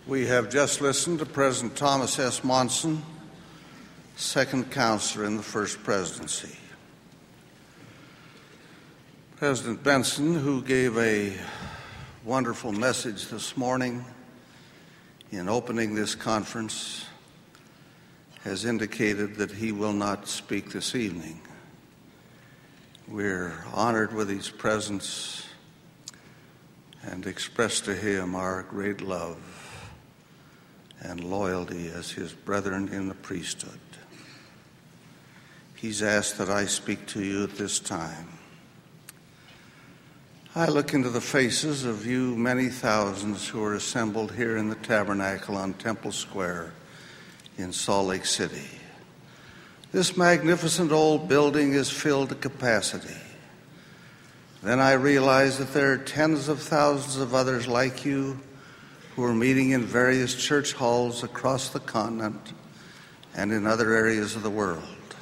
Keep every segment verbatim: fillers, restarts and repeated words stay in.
We have just listened to President Thomas S. Monson, second counselor in the First Presidency. President Benson, who gave a wonderful message this morning in opening this conference, has indicated that he will not speak this evening. We're honored with his presence and express to him our great love and loyalty as his brethren in the priesthood. He's asked that I speak to you at this time. I look into the faces of you many thousands who are assembled here in the tabernacle on Temple Square in Salt Lake City. This magnificent old building is filled to capacity. Then I realize that there are tens of thousands of others like you who are meeting in various church halls across the continent and in other areas of the world.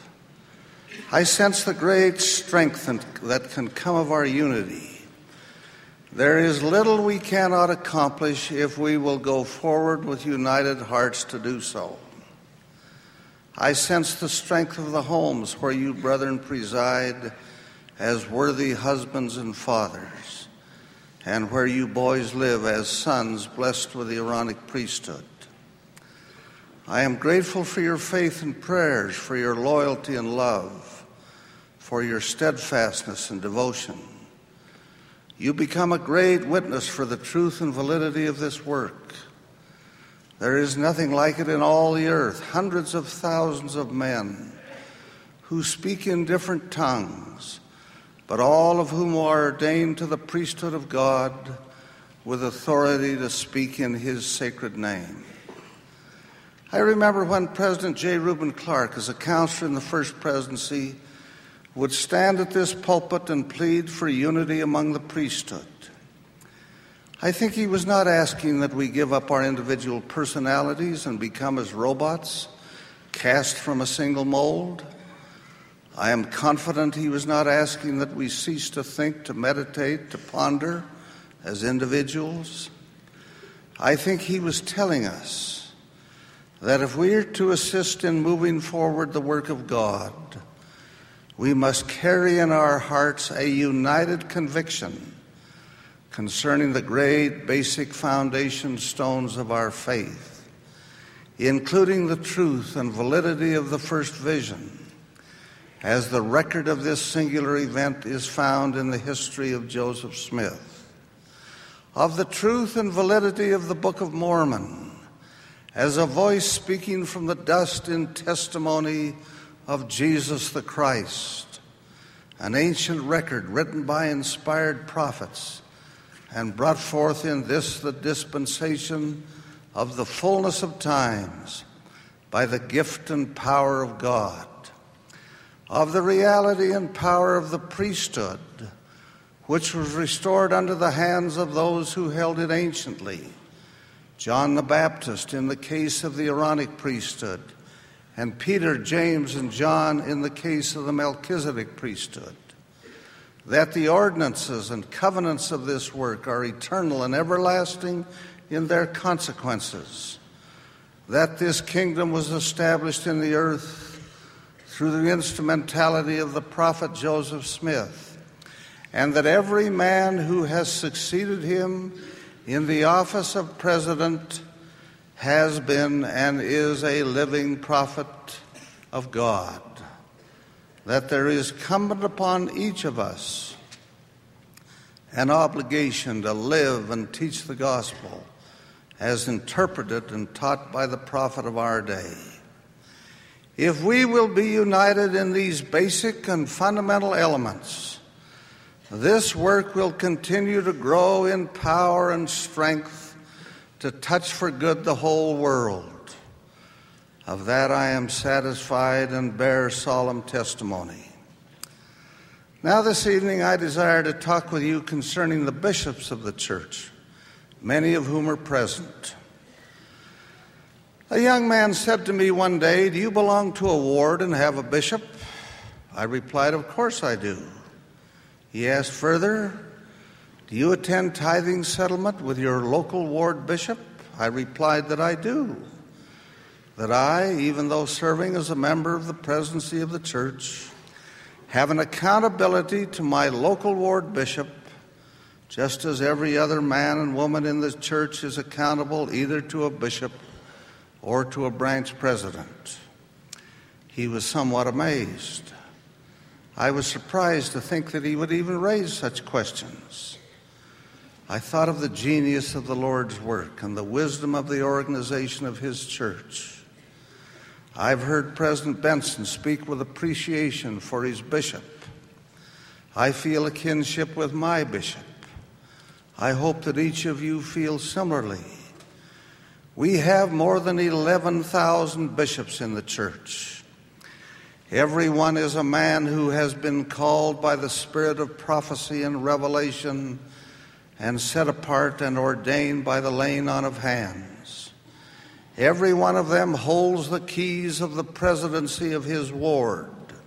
I sense the great strength that can come of our unity. There is little we cannot accomplish if we will go forward with united hearts to do so. I sense the strength of the homes where you brethren preside as worthy husbands and fathers, and where you boys live as sons blessed with the Aaronic priesthood. I am grateful for your faith and prayers, for your loyalty and love, for your steadfastness and devotion. You become a great witness for the truth and validity of this work. There is nothing like it in all the earth. Hundreds of thousands of men who speak in different tongues, but all of whom are ordained to the priesthood of God with authority to speak in his sacred name. I remember when President J. Reuben Clark, as a counselor in the First Presidency, would stand at this pulpit and plead for unity among the priesthood. I think he was not asking that we give up our individual personalities and become as robots, cast from a single mold. I am confident he was not asking that we cease to think, to meditate, to ponder as individuals. I think he was telling us that if we are to assist in moving forward the work of God, we must carry in our hearts a united conviction concerning the great basic foundation stones of our faith, including the truth and validity of the first vision, as the record of this singular event is found in the history of Joseph Smith, of the truth and validity of the Book of Mormon, as a voice speaking from the dust in testimony of Jesus the Christ, an ancient record written by inspired prophets and brought forth in this the dispensation of the fullness of times by the gift and power of God, of the reality and power of the priesthood, which was restored under the hands of those who held it anciently, John the Baptist in the case of the Aaronic priesthood, and Peter, James, and John in the case of the Melchizedek priesthood, that the ordinances and covenants of this work are eternal and everlasting in their consequences, that this kingdom was established in the earth through the instrumentality of the prophet Joseph Smith, and that every man who has succeeded him in the office of president has been and is a living prophet of God, that there is incumbent upon each of us an obligation to live and teach the gospel as interpreted and taught by the prophet of our day. If we will be united in these basic and fundamental elements, this work will continue to grow in power and strength to touch for good the whole world. Of that I am satisfied and bear solemn testimony. Now this evening I desire to talk with you concerning the bishops of the church, many of whom are present. A young man said to me one day, "Do you belong to a ward and have a bishop?" I replied, "Of course I do." He asked further, "Do you attend tithing settlement with your local ward bishop?" I replied that I do. That I, even though serving as a member of the presidency of the church, have an accountability to my local ward bishop, just as every other man and woman in the church is accountable either to a bishop or to a branch president. He was somewhat amazed. I was surprised to think that he would even raise such questions. I thought of the genius of the Lord's work and the wisdom of the organization of his church. I've heard President Benson speak with appreciation for his bishop. I feel a kinship with my bishop. I hope that each of you feels similarly. We have more than eleven thousand bishops in the church. Everyone is a man who has been called by the spirit of prophecy and revelation and set apart and ordained by the laying on of hands. Every one of them holds the keys of the presidency of his ward.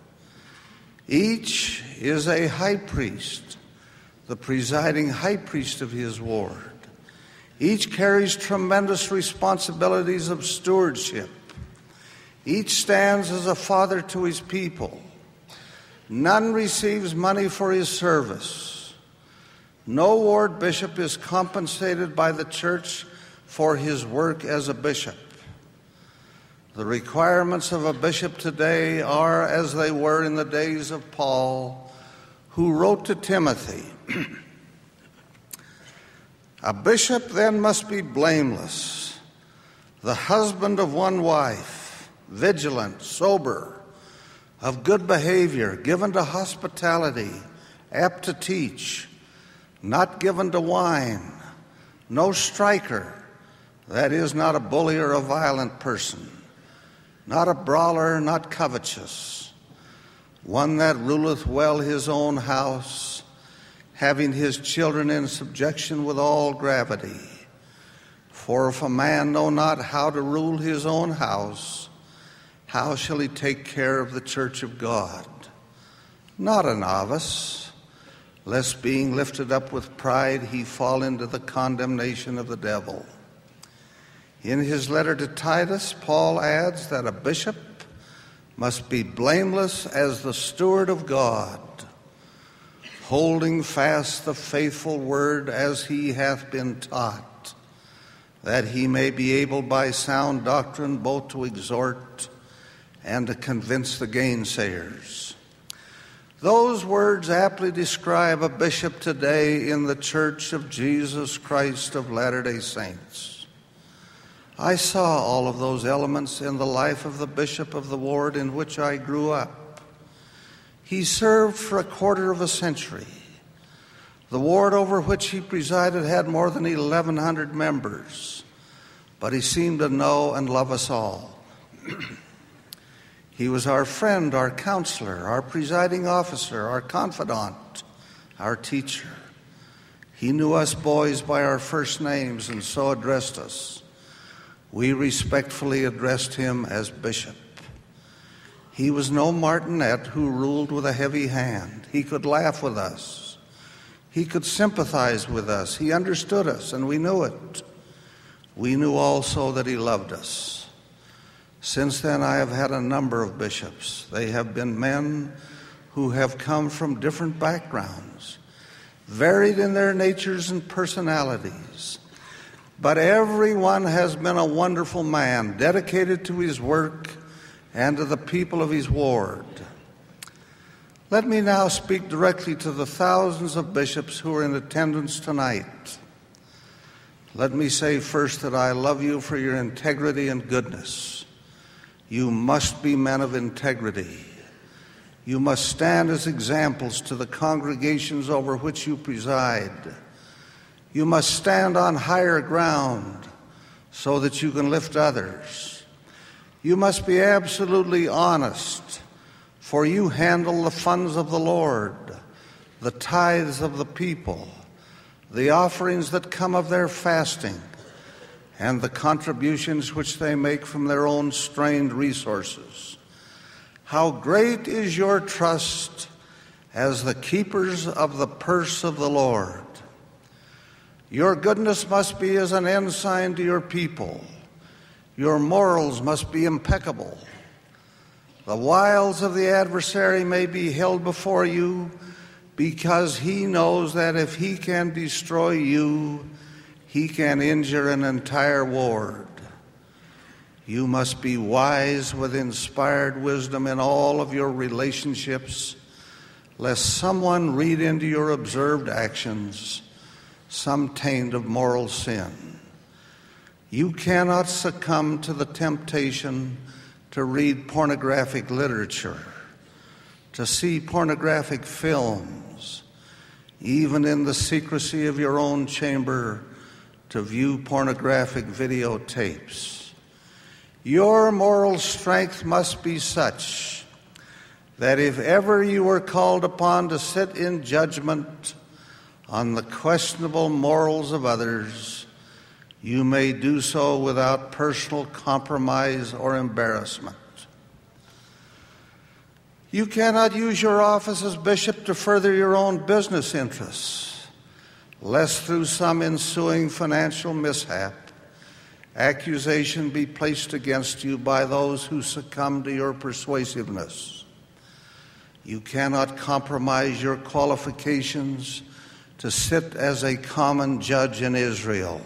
Each is a high priest, the presiding high priest of his ward. Each carries tremendous responsibilities of stewardship. Each stands as a father to his people. None receives money for his service. No ward bishop is compensated by the church for his work as a bishop. The requirements of a bishop today are as they were in the days of Paul, who wrote to Timothy, "A bishop then must be blameless, the husband of one wife, vigilant, sober, of good behavior, given to hospitality, apt to teach, not given to wine, no striker, that is, not a bully or a violent person, not a brawler, not covetous, one that ruleth well his own house, having his children in subjection with all gravity. For if a man know not how to rule his own house, how shall he take care of the church of God? Not a novice, lest being lifted up with pride he fall into the condemnation of the devil." In his letter to Titus, Paul adds that a bishop must be blameless as the steward of God, holding fast the faithful word as he hath been taught, that he may be able by sound doctrine both to exhort and to convince the gainsayers. Those words aptly describe a bishop today in the Church of Jesus Christ of Latter-day Saints. I saw all of those elements in the life of the bishop of the ward in which I grew up. He served for a quarter of a century. The ward over which he presided had more than eleven hundred members, but he seemed to know and love us all. He was our friend, our counselor, our presiding officer, our confidant, our teacher. He knew us boys by our first names and so addressed us. We respectfully addressed him as bishop. He was no martinet who ruled with a heavy hand. He could laugh with us. He could sympathize with us. He understood us, and we knew it. We knew also that he loved us. Since then, I have had a number of bishops. They have been men who have come from different backgrounds, varied in their natures and personalities. But everyone has been a wonderful man, dedicated to his work and to the people of his ward. Let me now speak directly to the thousands of bishops who are in attendance tonight. Let me say first that I love you for your integrity and goodness. You must be men of integrity. You must stand as examples to the congregations over which you preside. You must stand on higher ground so that you can lift others. You must be absolutely honest, for you handle the funds of the Lord, the tithes of the people, the offerings that come of their fasting, and the contributions which they make from their own strained resources. How great is your trust as the keepers of the purse of the Lord. Your goodness must be as an ensign to your people. Your morals must be impeccable. The wiles of the adversary may be held before you because he knows that if he can destroy you, he can injure an entire ward. You must be wise with inspired wisdom in all of your relationships, lest someone read into your observed actions some taint of moral sin. You cannot succumb to the temptation to read pornographic literature, to see pornographic films, even in the secrecy of your own chamber, to view pornographic videotapes. Your moral strength must be such that if ever you were called upon to sit in judgment on the questionable morals of others, you may do so without personal compromise or embarrassment. You cannot use your office as bishop to further your own business interests, lest through some ensuing financial mishap, accusation be placed against you by those who succumb to your persuasiveness. You cannot compromise your qualifications to sit as a common judge in Israel.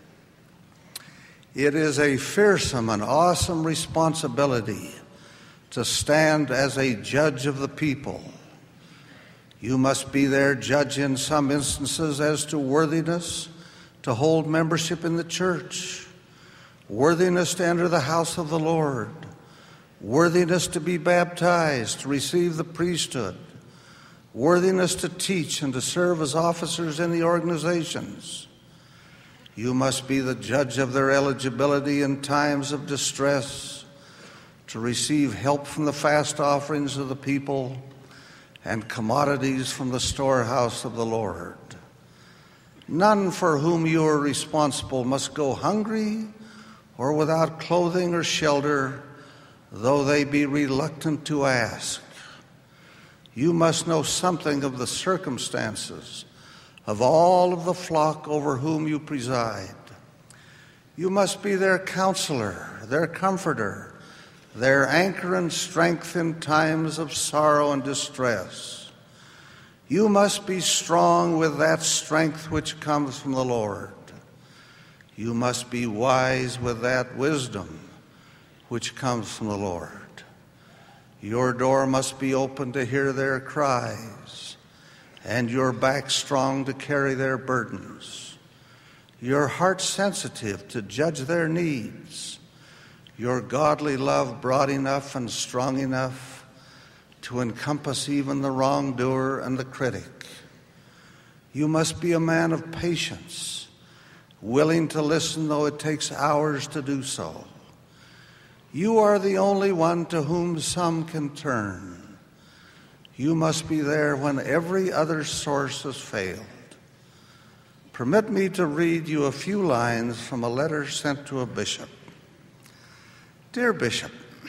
It is a fearsome and awesome responsibility to stand as a judge of the people. You must be their judge in some instances as to worthiness to hold membership in the church, worthiness to enter the house of the Lord, worthiness to be baptized, to receive the priesthood, worthiness to teach and to serve as officers in the organizations. You must be the judge of their eligibility in times of distress, to receive help from the fast offerings of the people and commodities from the storehouse of the Lord. None for whom you are responsible must go hungry or without clothing or shelter, though they be reluctant to ask. You must know something of the circumstances of all of the flock over whom you preside. You must be their counselor, their comforter, their anchor and strength in times of sorrow and distress. You must be strong with that strength which comes from the Lord. You must be wise with that wisdom which comes from the Lord. Your door must be open to hear their cries, and your back strong to carry their burdens. Your heart sensitive to judge their needs. Your godly love broad enough and strong enough to encompass even the wrongdoer and the critic. You must be a man of patience, willing to listen though it takes hours to do so. You are the only one to whom some can turn. You must be there when every other source has failed. Permit me to read you a few lines from a letter sent to a bishop. Dear Bishop,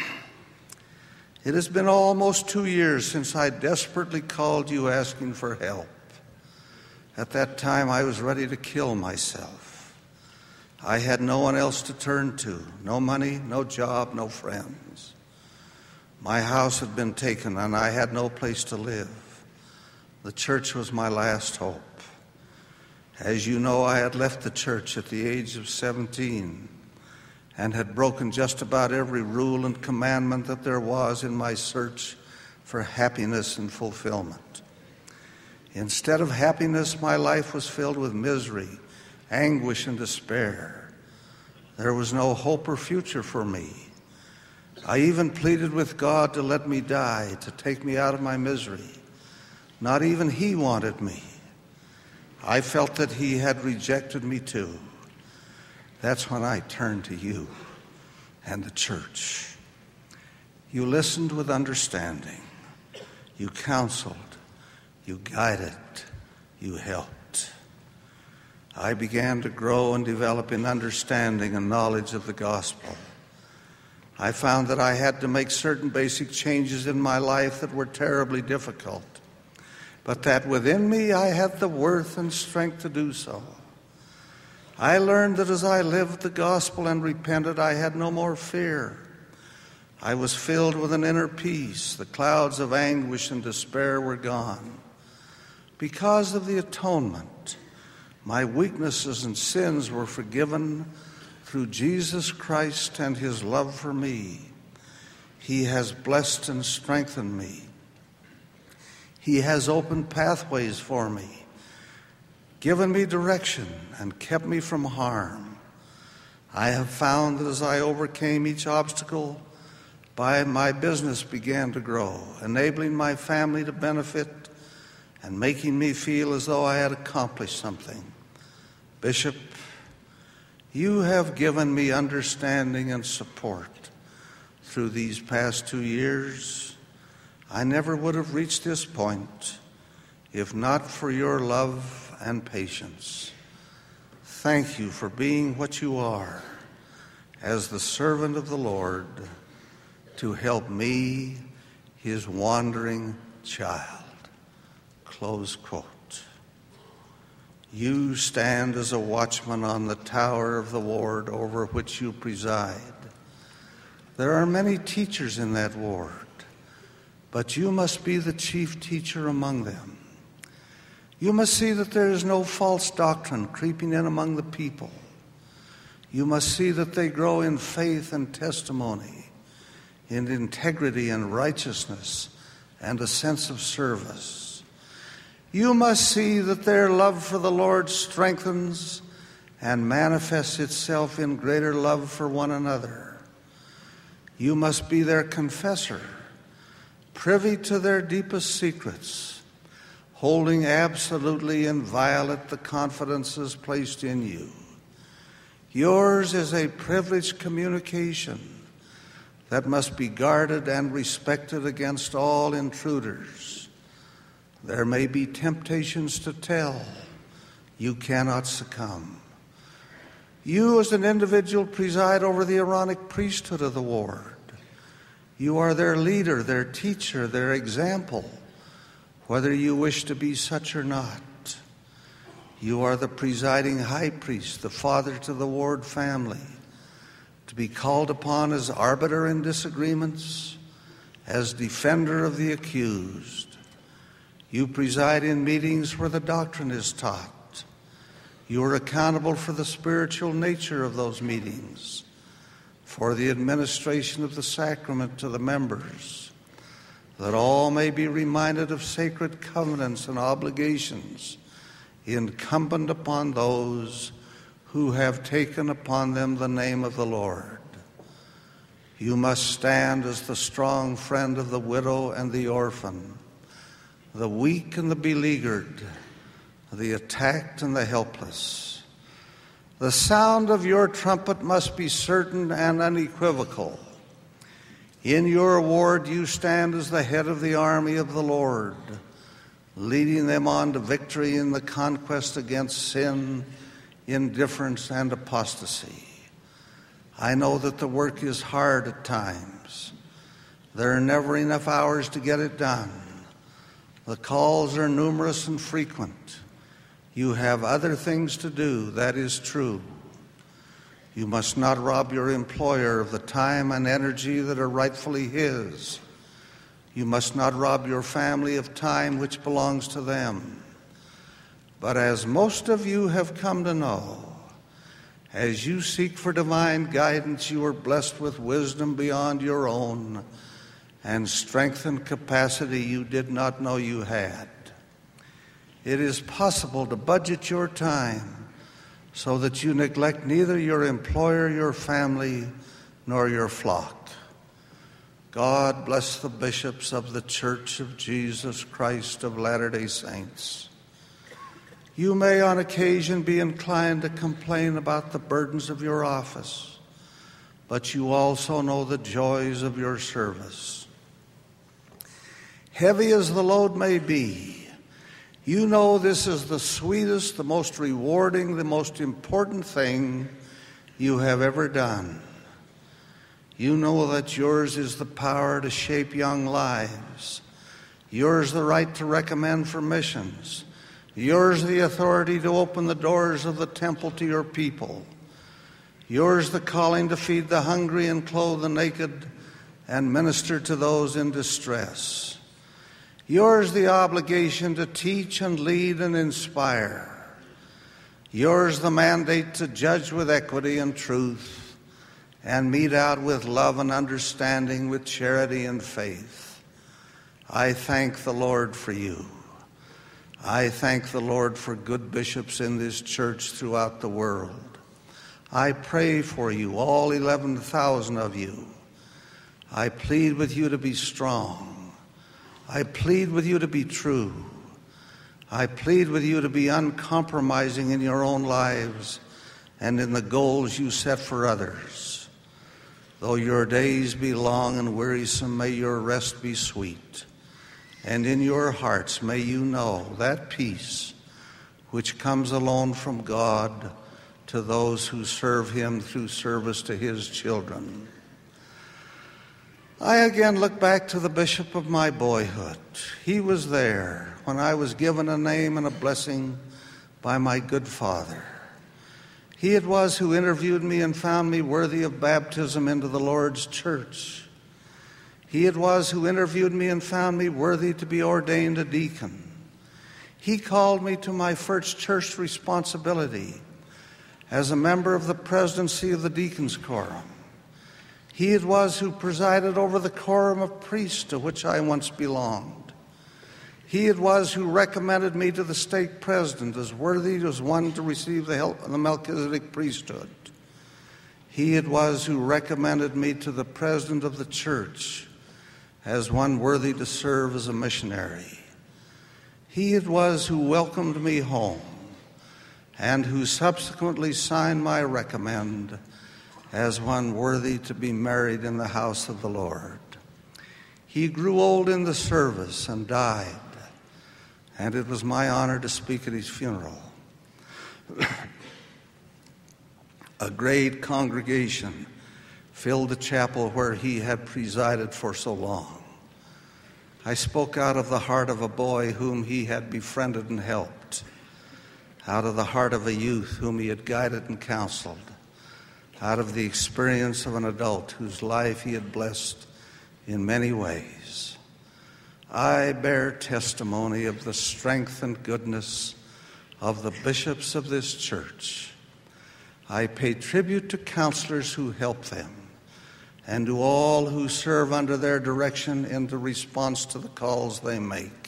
it has been almost two years since I desperately called you asking for help. At that time, I was ready to kill myself. I had no one else to turn to, no money, no job, no friends. My house had been taken and I had no place to live. The church was my last hope. As you know, I had left the church at the age of seventeen and had broken just about every rule and commandment that there was in my search for happiness and fulfillment. Instead of happiness, my life was filled with misery, anguish, and despair. There was no hope or future for me. I even pleaded with God to let me die, to take me out of my misery. Not even He wanted me. I felt that He had rejected me too. That's when I turned to you and the church. You listened with understanding. You counseled. You guided. You helped. I began to grow and develop in understanding and knowledge of the gospel. I found that I had to make certain basic changes in my life that were terribly difficult, but that within me I had the worth and strength to do so. I learned that as I lived the gospel and repented, I had no more fear. I was filled with an inner peace. The clouds of anguish and despair were gone. Because of the atonement, my weaknesses and sins were forgiven through Jesus Christ and his love for me. He has blessed and strengthened me. He has opened pathways for me, given me direction, and kept me from harm. I have found that as I overcame each obstacle, by my business began to grow, enabling my family to benefit and making me feel as though I had accomplished something. Bishop, you have given me understanding and support through these past two years. I never would have reached this point if not for your love and patience. Thank you for being what you are as the servant of the Lord to help me, his wandering child. Close quote. You stand as a watchman on the tower of the ward over which you preside. There are many teachers in that ward, but you must be the chief teacher among them. You must see that there is no false doctrine creeping in among the people. You must see that they grow in faith and testimony, in integrity and righteousness, and a sense of service. You must see that their love for the Lord strengthens and manifests itself in greater love for one another. You must be their confessor, privy to their deepest secrets, holding absolutely inviolate the confidences placed in you. Yours is a privileged communication that must be guarded and respected against all intruders. There may be temptations to tell. You cannot succumb. You as an individual preside over the Aaronic priesthood of the ward. You are their leader, their teacher, their example, whether you wish to be such or not. You are the presiding high priest, the father to the ward family, to be called upon as arbiter in disagreements, as defender of the accused. You preside in meetings where the doctrine is taught. You are accountable for the spiritual nature of those meetings, for the administration of the sacrament to the members, that all may be reminded of sacred covenants and obligations incumbent upon those who have taken upon them the name of the Lord. You must stand as the strong friend of the widow and the orphan, the weak and the beleaguered, the attacked and the helpless. The sound of your trumpet must be certain and unequivocal. In your ward you stand as the head of the army of the Lord, leading them on to victory in the conquest against sin, indifference, and apostasy. I know that the work is hard at times. There are never enough hours to get it done. The calls are numerous and frequent. You have other things to do, that is true. You must not rob your employer of the time and energy that are rightfully his. You must not rob your family of time which belongs to them. But as most of you have come to know, as you seek for divine guidance, you are blessed with wisdom beyond your own and strength and capacity you did not know you had. It is possible to budget your time so that you neglect neither your employer, your family, nor your flock. God bless the bishops of the Church of Jesus Christ of Latter-day Saints. You may on occasion be inclined to complain about the burdens of your office, but you also know the joys of your service. Heavy as the load may be, you know this is the sweetest, the most rewarding, the most important thing you have ever done. You know that yours is the power to shape young lives, yours the right to recommend for missions, Yours the authority to open the doors of the temple to your people. Yours the calling to feed the hungry and clothe the naked and minister to those in distress. Yours the obligation to teach and lead and inspire. Yours the mandate to judge with equity and truth and mete out with love and understanding, with charity and faith. I thank the Lord for you. I thank the Lord for good bishops in this church throughout the world. I pray for you, all eleven thousand of you. I plead with you to be strong. I plead with you to be true. I plead with you to be uncompromising in your own lives and in the goals you set for others. Though your days be long and wearisome, may your rest be sweet. And in your hearts may you know that peace which comes alone from God to those who serve him through service to his children. I again look back to the bishop of my boyhood. He was there when I was given a name and a blessing by my good father. He it was who interviewed me and found me worthy of baptism into the Lord's church. He it was who interviewed me and found me worthy to be ordained a deacon. He called me to my first church responsibility as a member of the presidency of the Deacons' Quorum. He it was who presided over the quorum of priests to which I once belonged. He it was who recommended me to the stake president as worthy as one to receive the, help of the Melchizedek priesthood. He it was who recommended me to the president of the church as one worthy to serve as a missionary. He it was who welcomed me home and who subsequently signed my recommend as one worthy to be married in the house of the Lord. He grew old in the service and died, and it was my honor to speak at his funeral. A great congregation filled the chapel where he had presided for so long. I spoke out of the heart of a boy whom he had befriended and helped, out of the heart of a youth whom he had guided and counseled, out of the experience of an adult whose life he had blessed in many ways. I bear testimony of the strength and goodness of the bishops of this church. I pay tribute to counselors who help them and to all who serve under their direction in the response to the calls they make.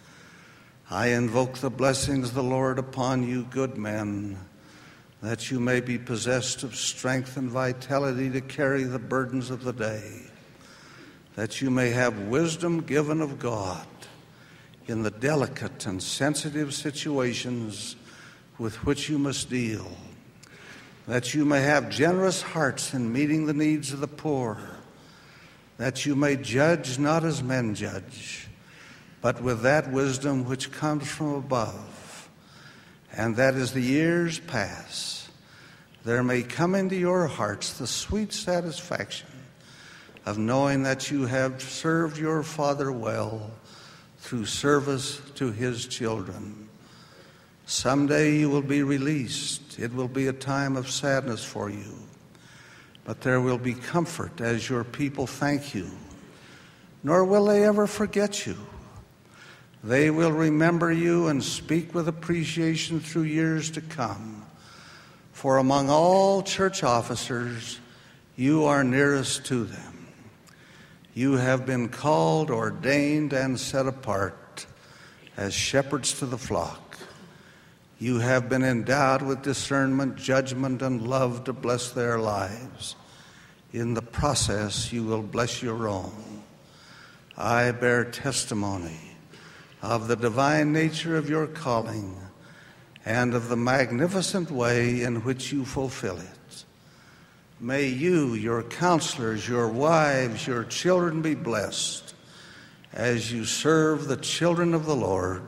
I invoke the blessings of the Lord upon you, good men, that you may be possessed of strength and vitality to carry the burdens of the day, that you may have wisdom given of God in the delicate and sensitive situations with which you must deal, that you may have generous hearts in meeting the needs of the poor, that you may judge not as men judge, but with that wisdom which comes from above, and that as the years pass, there may come into your hearts the sweet satisfaction of knowing that you have served your Father well through service to his children. Someday you will be released. It will be a time of sadness for you, but there will be comfort as your people thank you, nor will they ever forget you. They will remember you and speak with appreciation through years to come. For among all church officers, you are nearest to them. You have been called, ordained, and set apart as shepherds to the flock. You have been endowed with discernment, judgment, and love to bless their lives. In the process, you will bless your own. I bear testimony of the divine nature of your calling and of the magnificent way in which you fulfill it. May you, your counselors, your wives, your children be blessed as you serve the children of the Lord.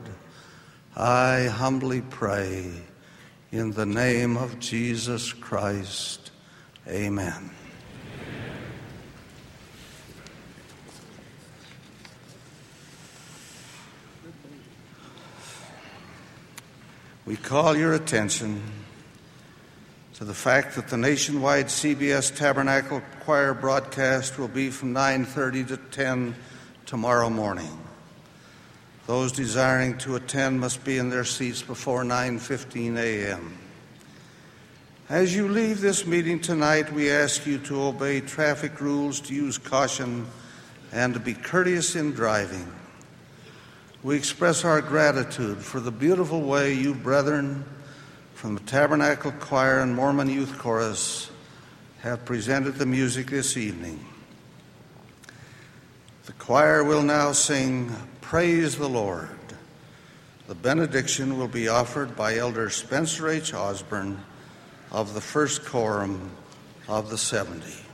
I humbly pray in the name of Jesus Christ. Amen. we call your attention to the fact that the nationwide C B S Tabernacle Choir broadcast will be from nine thirty to ten tomorrow morning. Those desiring to attend must be in their seats before nine fifteen a.m. As you leave this meeting tonight, we ask you to obey traffic rules, to use caution, and to be courteous in driving. We express our gratitude for the beautiful way you brethren from the Tabernacle Choir and Mormon Youth Chorus have presented the music this evening. The choir will now sing Praise the Lord. The benediction will be offered by Elder Spencer H. Osborne of the First Quorum of the seventy.